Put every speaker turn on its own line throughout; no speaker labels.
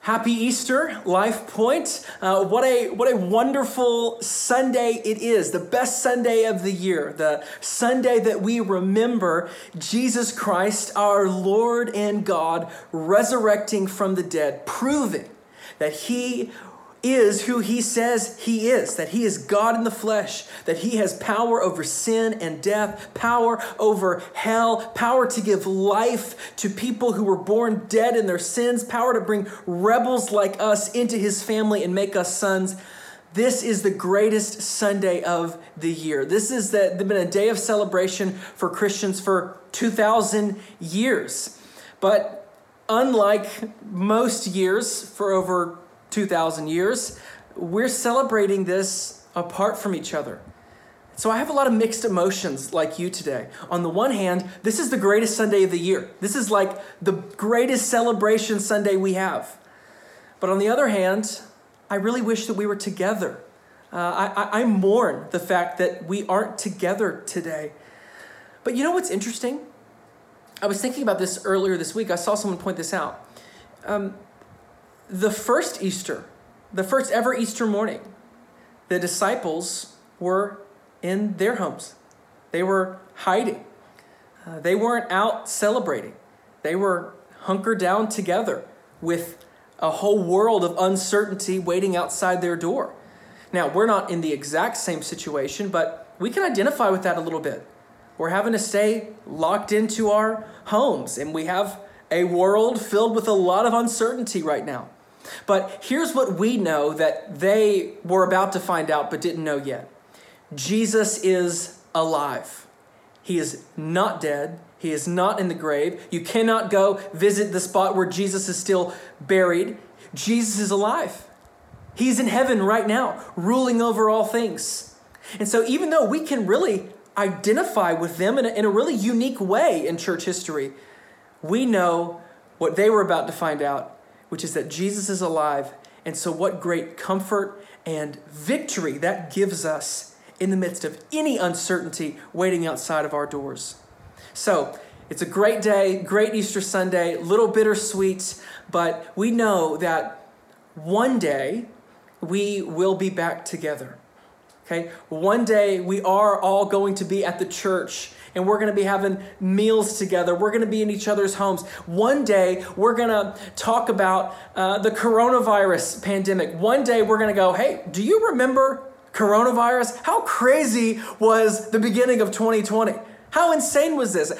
Happy Easter, Life Point. What a wonderful Sunday it is, the best Sunday of the year, the Sunday that we remember Jesus Christ, our Lord and God, resurrecting from the dead, proving that He is who He says He is, that He is God in the flesh, that He has power over sin and death, power over hell, power to give life to people who were born dead in their sins, power to bring rebels like us into His family and make us sons. This is the greatest Sunday of the year. This has been a day of celebration for Christians for 2,000 years. But unlike most years for over 2,000 years, we're celebrating this apart from each other. So I have a lot of mixed emotions like you today. On the one hand, this is the greatest Sunday of the year. This is like the greatest celebration Sunday we have. But on the other hand, I really wish that we were together. I mourn the fact that we aren't together today. But you know what's interesting? I was thinking about this earlier this week. I saw someone point this out. The first Easter, the first ever Easter morning, the disciples were in their homes. They were hiding. They weren't out celebrating. They were hunkered down together with a whole world of uncertainty waiting outside their door. Now, we're not in the exact same situation, but we can identify with that a little bit. We're having to stay locked into our homes, and we have a world filled with a lot of uncertainty right now. But here's what we know that they were about to find out but didn't know yet. Jesus is alive. He is not dead. He is not in the grave. You cannot go visit the spot where Jesus is still buried. Jesus is alive. He's in heaven right now, ruling over all things. And so even though we can really identify with them in a really unique way in church history, we know what they were about to find out, which is that Jesus is alive. And so what great comfort and victory that gives us in the midst of any uncertainty waiting outside of our doors. So it's a great day, great Easter Sunday, a little bittersweet, but we know that one day we will be back together. Okay? One day we are all going to be at the church, and we're going to be having meals together. We're going to be in each other's homes. One day, we're going to talk about the coronavirus pandemic. One day, we're going to go, hey, do you remember coronavirus? How crazy was the beginning of 2020? How insane was this?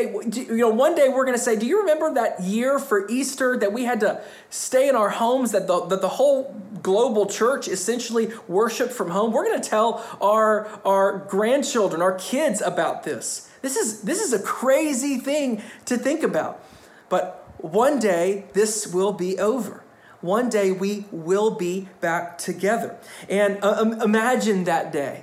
One day we're going to say, do you remember that year for Easter that we had to stay in our homes, that the whole global church essentially worshiped from home? We're going to tell our grandchildren, our kids about this. This is a crazy thing to think about. But one day this will be over. One day we will be back together. And imagine that day.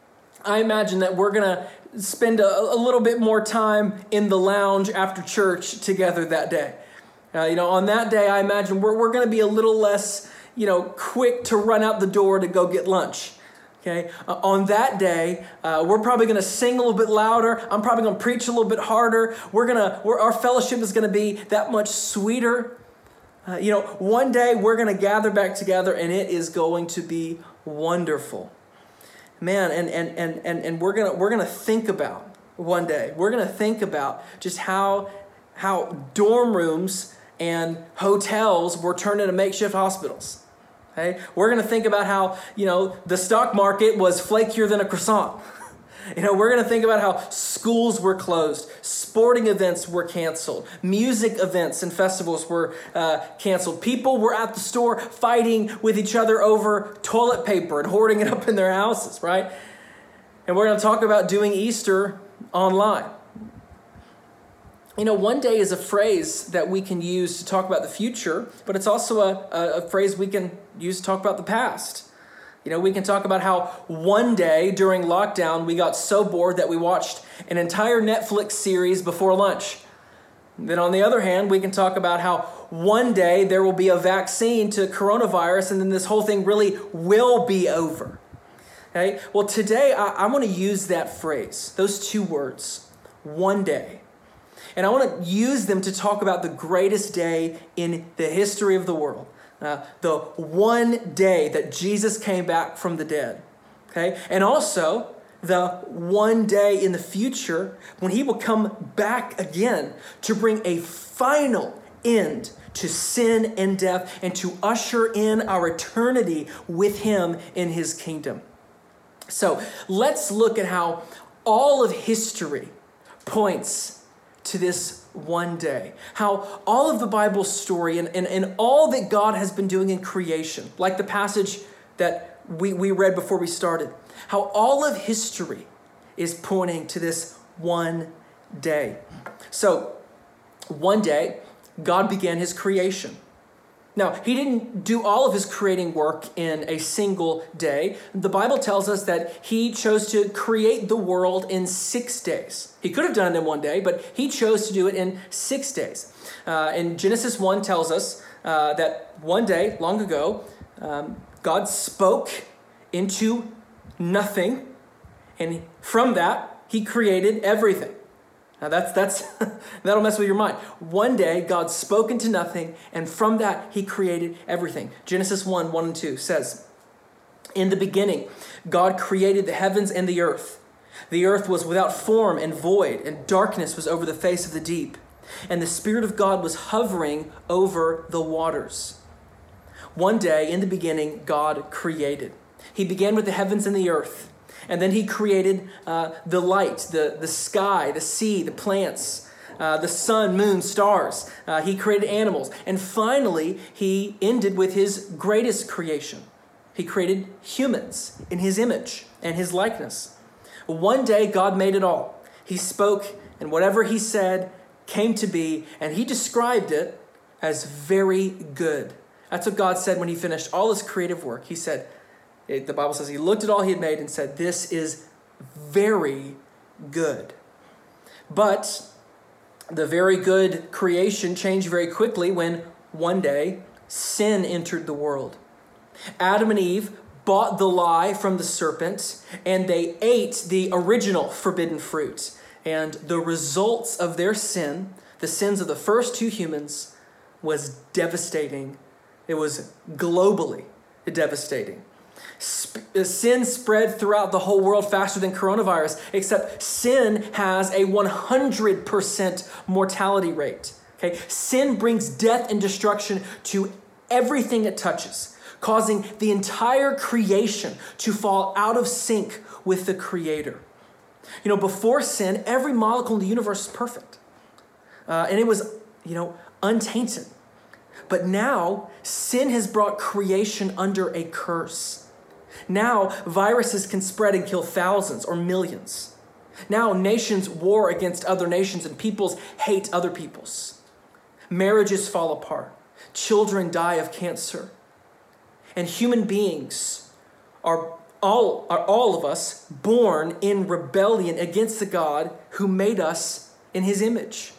I imagine that we're going to spend a little bit more time in the lounge after church together that day. On that day, I imagine we're going to be a little less, quick to run out the door to go get lunch. Okay. On that day, we're probably going to sing a little bit louder. I'm probably going to preach a little bit harder. Our fellowship is going to be that much sweeter. One day we're going to gather back together, and it is going to be wonderful. Man, and we're gonna think about one day. We're gonna think about just how dorm rooms and hotels were turned into makeshift hospitals. Okay, we're gonna think about how the stock market was flakier than a croissant. We're going to think about how schools were closed, sporting events were canceled, music events and festivals were canceled. People were at the store fighting with each other over toilet paper and hoarding it up in their houses, right? And we're going to talk about doing Easter online. One day is a phrase that we can use to talk about the future, but it's also a phrase we can use to talk about the past. We can talk about how one day during lockdown, we got so bored that we watched an entire Netflix series before lunch. Then on the other hand, we can talk about how one day there will be a vaccine to coronavirus, and then this whole thing really will be over. Okay? Well, today I want to use that phrase, those two words, one day. And I want to use them to talk about the greatest day in the history of the world. The one day that Jesus came back from the dead. Okay? And also the one day in the future when he will come back again to bring a final end to sin and death and to usher in our eternity with him in his kingdom. So let's look at how all of history points to this one day. How all of the Bible story and all that God has been doing in creation, like the passage that we read before we started, how all of history is pointing to this one day. So one day, God began his creation. Now, he didn't do all of his creating work in a single day. The Bible tells us that he chose to create the world in 6 days. He could have done it in one day, but he chose to do it in 6 days. And Genesis 1 tells us that one day, long ago, God spoke into nothing, and from that, he created everything. Now that's that'll mess with your mind. One day, God spoke into nothing, and from that, he created everything. Genesis 1:1-2 says, "In the beginning, God created the heavens and the earth. The earth was without form and void, and darkness was over the face of the deep. And the Spirit of God was hovering over the waters." One day, in the beginning, God created. He began with the heavens and the earth. And then he created the light, the sky, the sea, the plants, the sun, moon, stars. He created animals. And finally, he ended with his greatest creation. He created humans in his image and his likeness. One day, God made it all. He spoke, and whatever he said came to be, and he described it as very good. That's what God said when he finished all his creative work. He said, the Bible says he looked at all he had made and said, "This is very good." But the very good creation changed very quickly when one day sin entered the world. Adam and Eve bought the lie from the serpent, and they ate the original forbidden fruit. And the results of their sin, the sins of the first two humans, was devastating. It was globally devastating. Sin spread throughout the whole world faster than coronavirus, except sin has a 100% mortality rate. Okay? Sin brings death and destruction to everything it touches, causing the entire creation to fall out of sync with the Creator. You know, before sin, every molecule in the universe was perfect. And it was, untainted. But now, sin has brought creation under a curse. Now, viruses can spread and kill thousands or millions. Now, nations war against other nations and peoples hate other peoples. Marriages fall apart. Children die of cancer. And human beings are all of us born in rebellion against the God who made us in his image.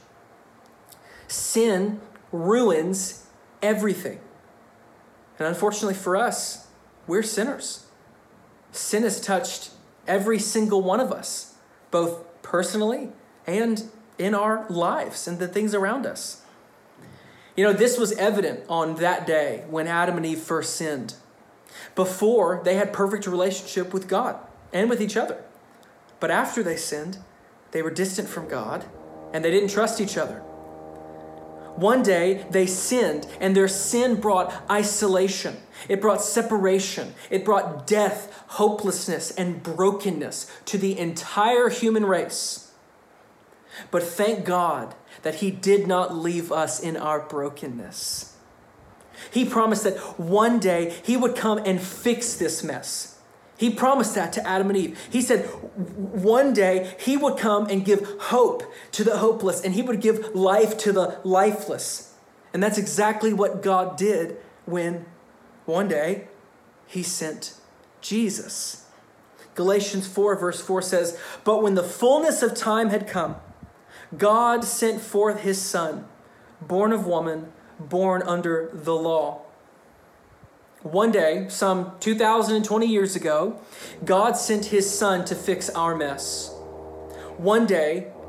Sin ruins everything. And unfortunately for us, we're sinners. Sin has touched every single one of us, both personally and in our lives and the things around us. This was evident on that day when Adam and Eve first sinned. Before, they had perfect relationship with God and with each other. But after they sinned, they were distant from God and they didn't trust each other. One day, they sinned, and their sin brought isolation. It brought separation. It brought death, hopelessness, and brokenness to the entire human race. But thank God that he did not leave us in our brokenness. He promised that one day he would come and fix this mess. He promised that to Adam and Eve. He said one day he would come and give hope to the hopeless, and he would give life to the lifeless. And that's exactly what God did when one day he sent Jesus. Galatians 4 verse 4 says, "But when the fullness of time had come, God sent forth his Son, born of woman, born under the law." One day, some 2,020 years ago, God sent his Son to fix our mess. One day,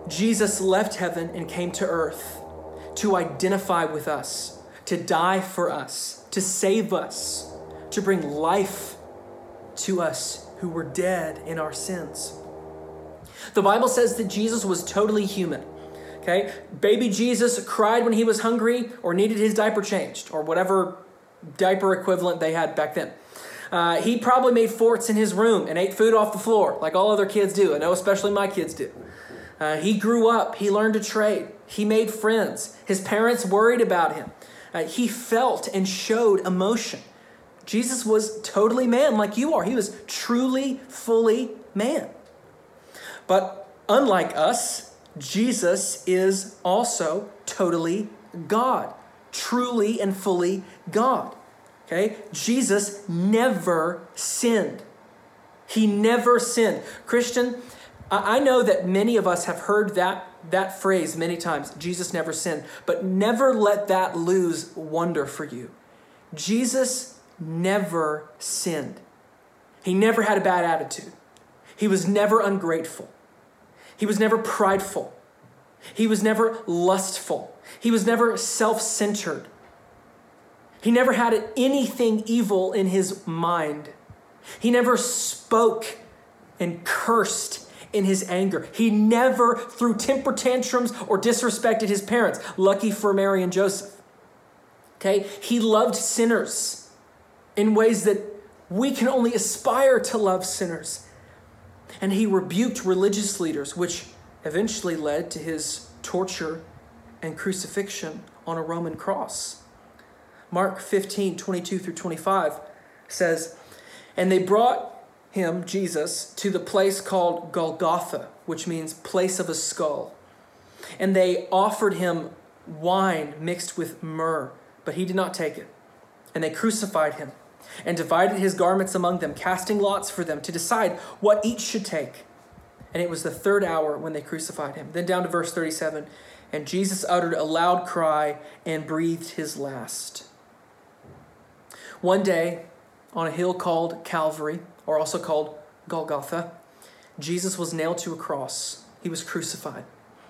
Jesus left heaven and came to earth to identify with us, to die for us, to save us, to bring life to us who were dead in our sins. The Bible says that Jesus was totally human. Okay? Baby Jesus cried when he was hungry or needed his diaper changed or whatever diaper equivalent they had back then. He probably made forts in his room and ate food off the floor like all other kids do. I know especially my kids do. He grew up. He learned to trade. He made friends. His parents worried about him. He felt and showed emotion. Jesus was totally man like you are. He was truly, fully man. But unlike us, Jesus is also totally God. Truly and fully God. Okay? Jesus never sinned. He never sinned. Christian, I know that many of us have heard that phrase many times, Jesus never sinned, but never let that lose wonder for you. Jesus never sinned. He never had a bad attitude. He was never ungrateful. He was never prideful. He was never lustful. He was never self-centered. He never had anything evil in his mind. He never spoke and cursed in his anger. He never threw temper tantrums or disrespected his parents. Lucky for Mary and Joseph. Okay? He loved sinners in ways that we can only aspire to love sinners. And he rebuked religious leaders, which eventually led to his torture and crucifixion on a Roman cross. Mark 15, 22 through 25 says, "And they brought him, Jesus, to the place called Golgotha, which means place of a skull. And they offered him wine mixed with myrrh, but he did not take it. And they crucified him and divided his garments among them, casting lots for them to decide what each should take. And it was the third hour when they crucified him." Then down to verse 37, "And Jesus uttered a loud cry and breathed his last." One day, on a hill called Calvary, or also called Golgotha, Jesus was nailed to a cross. He was crucified.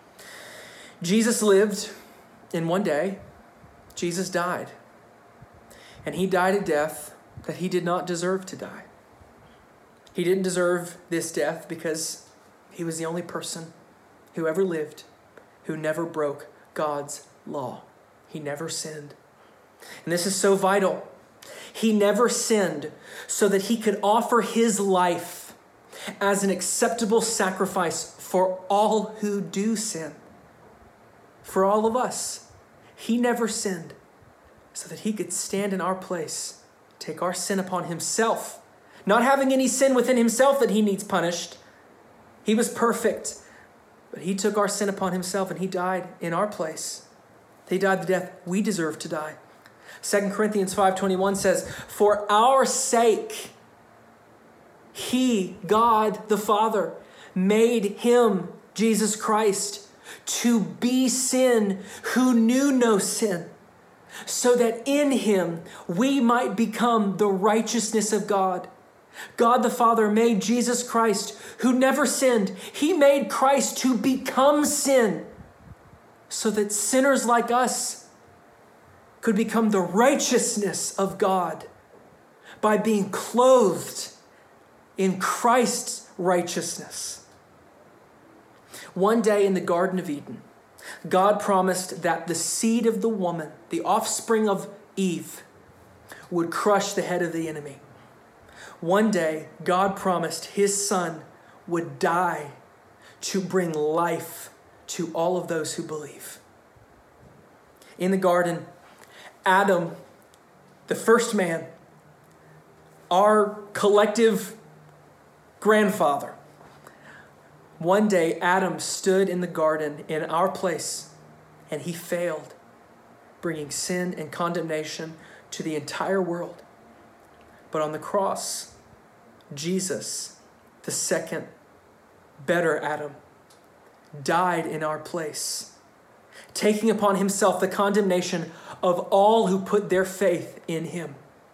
Jesus lived, and one day, Jesus died. And he died a death that he did not deserve to die. He didn't deserve this death because he was the only person who ever lived who never broke God's law. He never sinned. And this is so vital. He never sinned so that he could offer his life as an acceptable sacrifice for all who do sin. For all of us. He never sinned so that he could stand in our place, take our sin upon himself, not having any sin within himself that he needs punished. He was perfect, but he took our sin upon himself and he died in our place. He died the death we deserve to die. 2 Corinthians 5:21 says, "For our sake, he, God the Father, made him, Jesus Christ, to be sin who knew no sin, so that in him we might become the righteousness of God." God the Father made Jesus Christ, who never sinned. He made Christ to become sin, so that sinners like us could become the righteousness of God by being clothed in Christ's righteousness. One day in the Garden of Eden, God promised that the seed of the woman, the offspring of Eve, would crush the head of the enemy. One day, God promised his son would die to bring life to all of those who believe. In the garden, Adam, the first man, our collective grandfather, one day Adam stood in the garden in our place and he failed, bringing sin and condemnation to the entire world. But on the cross, Jesus, the second, better Adam, died in our place, taking upon himself the condemnation of all who put their faith in him.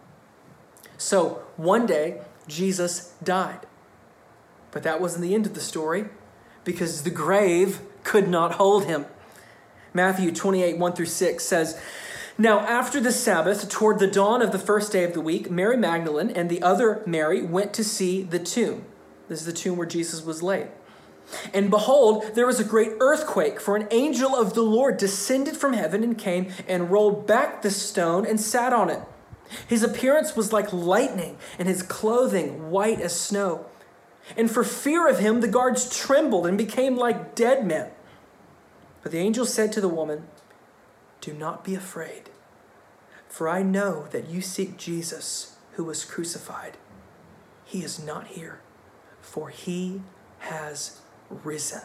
So one day, Jesus died. But that wasn't the end of the story, because the grave could not hold him. Matthew 28, 1-6 says, "Now after the Sabbath, toward the dawn of the first day of the week, Mary Magdalene and the other Mary went to see the tomb." This is the tomb where Jesus was laid. "And behold, there was a great earthquake, for an angel of the Lord descended from heaven and came and rolled back the stone and sat on it. His appearance was like lightning, and his clothing white as snow. And for fear of him, the guards trembled and became like dead men. But the angel said to the woman, 'Do not be afraid, for I know that you seek Jesus who was crucified. He is not here, for he has risen.'"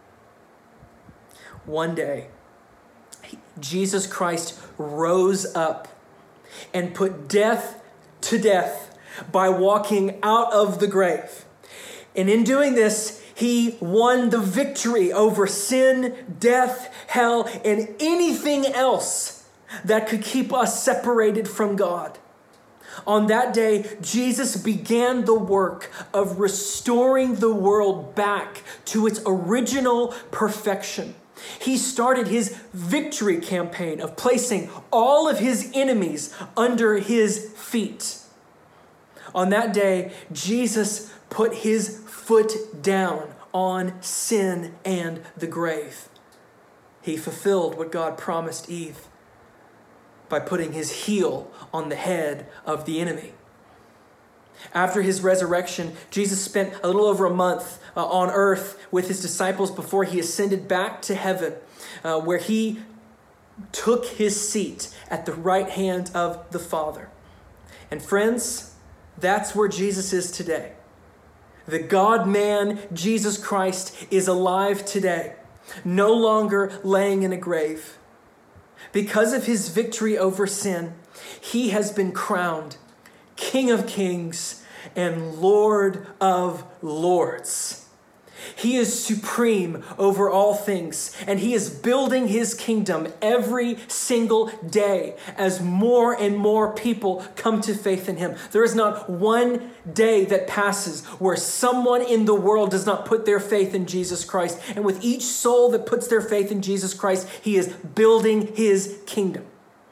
One day, Jesus Christ rose up and put death to death by walking out of the grave. And in doing this, he won the victory over sin, death, hell, and anything else that could keep us separated from God. On that day, Jesus began the work of restoring the world back to its original perfection. He started his victory campaign of placing all of his enemies under his feet. On that day, Jesus put his foot down on sin and the grave. He fulfilled what God promised Eve by putting his heel on the head of the enemy. After his resurrection, Jesus spent a little over a month on earth with his disciples before he ascended back to heaven, where he took his seat at the right hand of the Father. And friends, that's where Jesus is today. The God-man, Jesus Christ, is alive today, no longer laying in a grave. Because of his victory over sin, he has been crowned King of Kings and Lord of Lords. He is supreme over all things, and he is building his kingdom every single day as more and more people come to faith in him. There is not one day that passes where someone in the world does not put their faith in Jesus Christ. And with each soul that puts their faith in Jesus Christ, he is building his kingdom.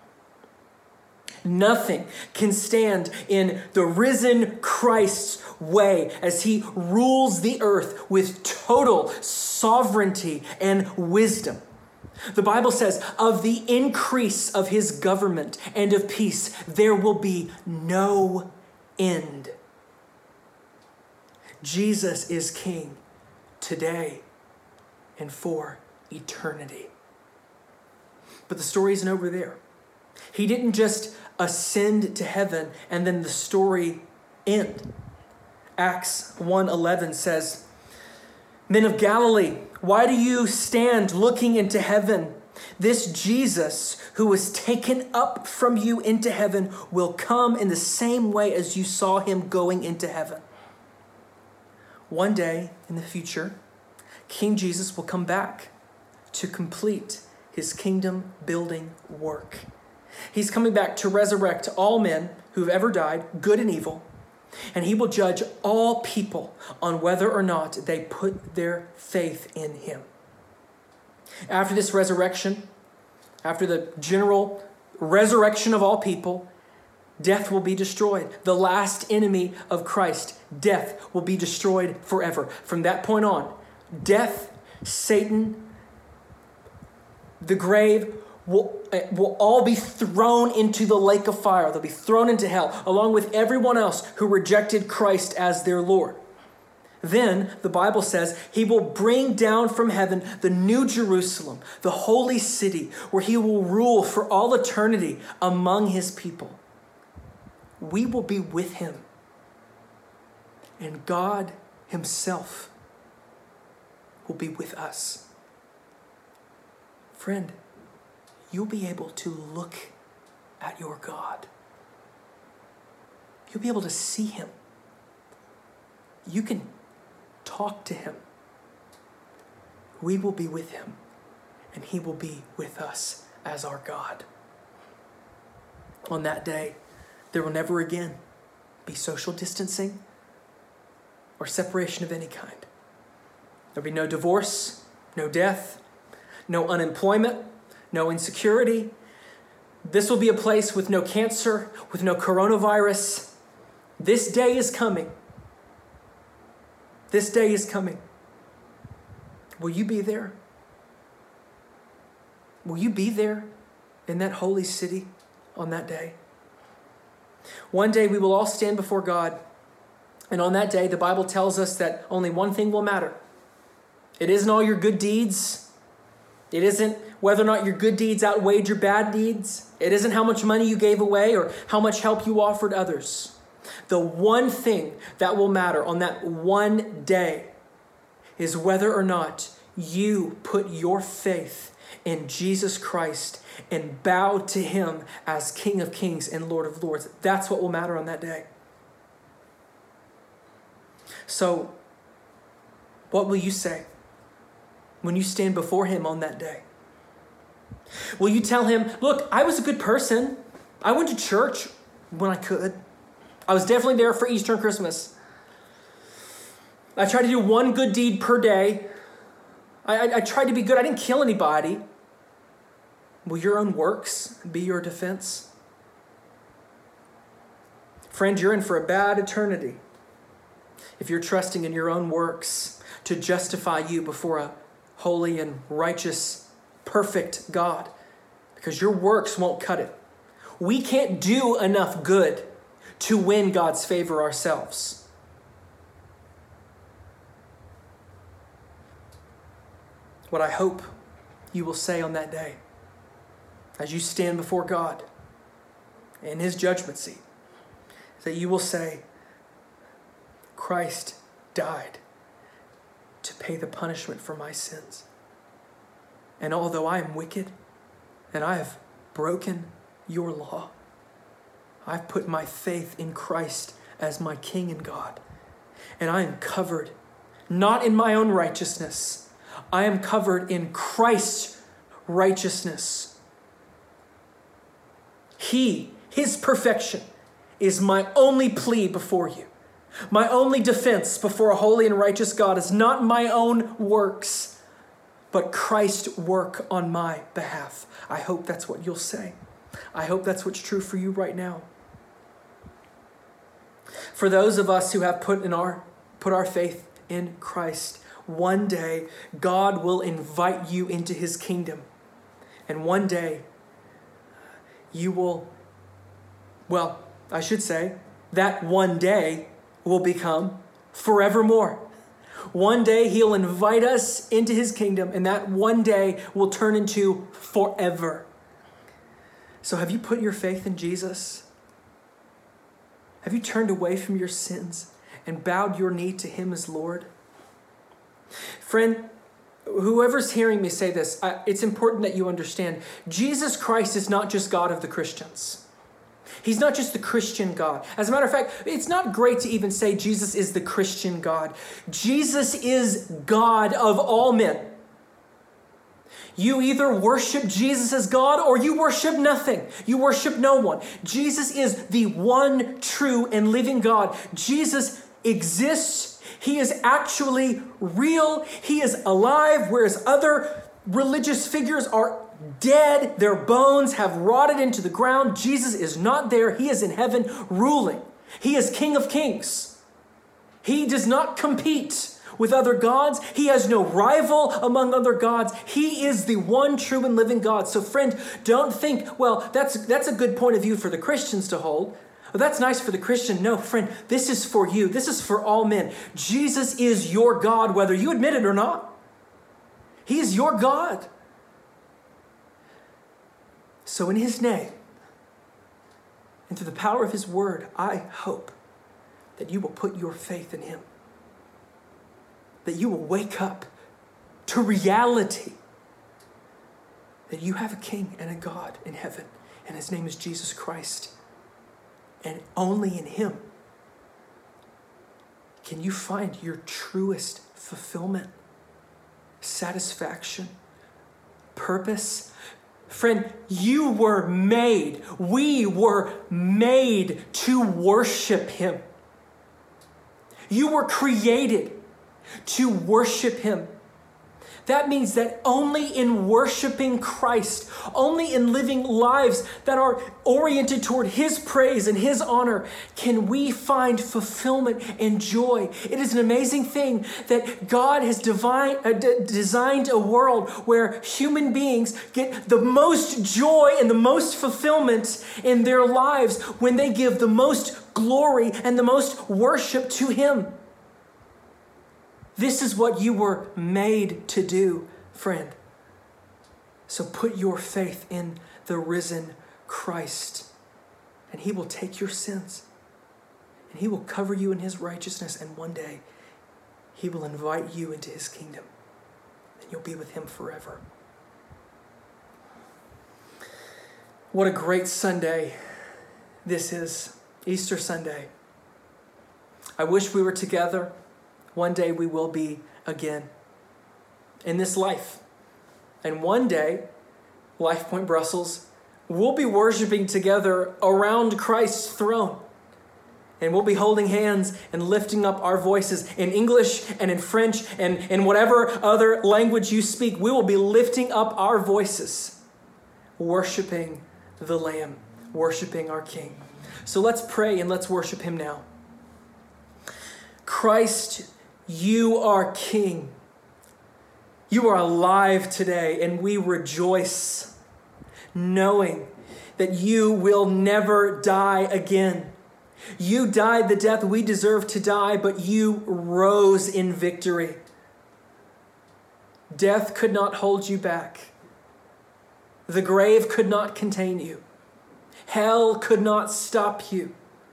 Nothing can stand in the risen Christ's way as he rules the earth with total sovereignty and wisdom. The Bible says, of the increase of his government and of peace, there will be no end. Jesus is king today and for eternity. But the story isn't over there. He didn't just ascend to heaven and then the story end. Acts 1:11 says, "Men of Galilee, why do you stand looking into heaven? This Jesus who was taken up from you into heaven will come in the same way as you saw him going into heaven." One day in the future, King Jesus will come back to complete his kingdom building work. He's coming back to resurrect all men who've ever died, good and evil, and he will judge all people on whether or not they put their faith in him. After this resurrection, after the general resurrection of all people, death will be destroyed. The last enemy of Christ, death, will be destroyed forever. From that point on, death, Satan, the grave will all be thrown into the lake of fire. They'll be thrown into hell, along with everyone else who rejected Christ as their Lord. Then, the Bible says, he will bring down from heaven the new Jerusalem, the holy city, where he will rule for all eternity among his people. We will be with him. And God himself will be with us. Friend, you'll be able to look at your God. You'll be able to see him. You can talk to him. We will be with him, and he will be with us as our God. On that day, there will never again be social distancing or separation of any kind. There'll be no divorce, no death, no unemployment, no insecurity. This will be a place with no cancer, with no coronavirus. This day is coming. This day is coming. Will you be there? Will you be there in that holy city on that day? One day we will all stand before God. And on that day, the Bible tells us that only one thing will matter. It isn't all your good deeds. It isn't whether or not your good deeds outweighed your bad deeds. It isn't how much money you gave away or how much help you offered others. The one thing that will matter on that one day is whether or not you put your faith in Jesus Christ and bow to him as King of Kings and Lord of Lords. That's what will matter on that day. So, what will you say when you stand before him on that day? Will you tell him, look, I was a good person. I went to church when I could. I was definitely there for Easter and Christmas. I tried to do one good deed per day. I tried to be good. I didn't kill anybody. Will your own works be your defense? Friend, you're in for a bad eternity if you're trusting in your own works to justify you before a holy and righteous, perfect God, because your works won't cut it. We can't do enough good to win God's favor ourselves. What I hope you will say on that day, as you stand before God in his judgment seat, is that you will say, Christ died to pay the punishment for my sins. And although I am wicked and I have broken your law, I've put my faith in Christ as my King and God. And I am covered, not in my own righteousness. I am covered in Christ's righteousness. His perfection is my only plea before you. My only defense before a holy and righteous God is not my own works, but Christ's work on my behalf. I hope that's what you'll say. I hope that's what's true for you right now. For those of us who have put our faith in Christ, one day God will invite you into his kingdom. And one day you will, well, I should say, that one day will become forevermore. One day he'll invite us into his kingdom, and that one day will turn into forever. So have you put your faith in Jesus? Have you turned away from your sins and bowed your knee to him as Lord? Friend, whoever's hearing me say this, it's important that you understand, Jesus Christ is not just God of the Christians. He's not just the Christian God. As a matter of fact, it's not great to even say Jesus is the Christian God. Jesus is God of all men. You either worship Jesus as God or you worship nothing. You worship no one. Jesus is the one true and living God. Jesus exists. He is actually real. He is alive, whereas other religious figures are dead. Their bones have rotted into the ground. Jesus is not there. He is in heaven ruling. He is King of Kings. He does not compete with other gods. He has no rival among other gods. He is the one true and living God. So friend, don't think, well, that's a good point of view for the Christians to hold. Well, that's nice for the Christian. No, friend, this is for you. This is for all men. Jesus is your God, whether you admit it or not. He is your God. So in his name, and through the power of his word, I hope that you will put your faith in him. That you will wake up to reality that you have a king and a God in heaven, and his name is Jesus Christ. And only in him can you find your truest fulfillment, satisfaction, purpose. Friend, we were made to worship him. You were created to worship him. That means that only in worshiping Christ, only in living lives that are oriented toward His praise and His honor, can we find fulfillment and joy. It is an amazing thing that God has designed a world where human beings get the most joy and the most fulfillment in their lives when they give the most glory and the most worship to Him. This is what you were made to do, friend. So put your faith in the risen Christ, and He will take your sins, and He will cover you in His righteousness, and one day He will invite you into His kingdom, and you'll be with Him forever. What a great Sunday this is, Easter Sunday. I wish we were together. One day we will be again in this life. And one day, Life Point Brussels, we'll be worshiping together around Christ's throne. And we'll be holding hands and lifting up our voices in English and in French and in whatever other language you speak. We will be lifting up our voices, worshiping the Lamb, worshiping our King. So let's pray and let's worship Him now. Christ, You are King. You are alive today, and we rejoice knowing that You will never die again. You died the death we deserve to die, but You rose in victory. Death could not hold You back. The grave could not contain You. Hell could not stop You.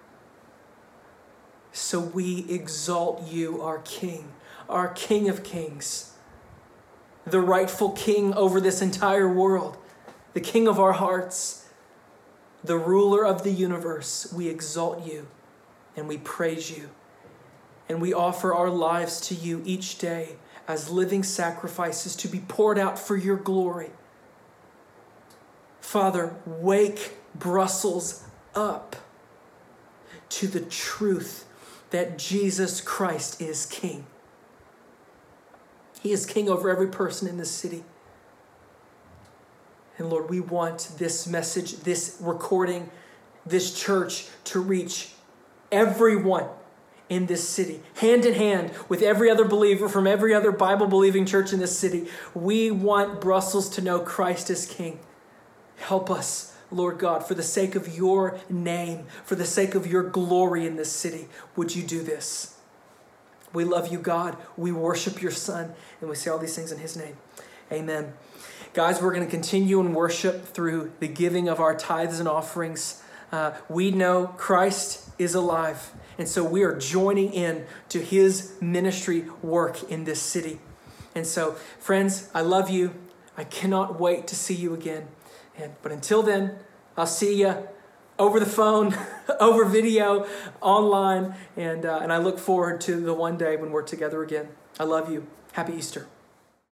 So we exalt You, our King of Kings, the rightful King over this entire world, the King of our hearts, the ruler of the universe. We exalt You and we praise You, and we offer our lives to You each day as living sacrifices to be poured out for Your glory. Father, wake Brussels up to the truth that Jesus Christ is King. He is King over every person in this city. And Lord, we want this message, this recording, this church to reach everyone in this city, hand in hand with every other believer from every other Bible-believing church in this city. We want Brussels to know Christ is King. Help us, Lord God, for the sake of Your name, for the sake of Your glory in this city, would You do this? We love You, God. We worship Your Son, and we say all these things in His name. Amen. Guys, we're going to continue in worship through the giving of our tithes and offerings. We know Christ is alive, and so we are joining in to His ministry work in this city. And so, friends, I love you. I cannot wait to see you again. But until then, I'll see you over the phone, over video, online, and I look forward to the one day when we're together again. I love you. Happy Easter.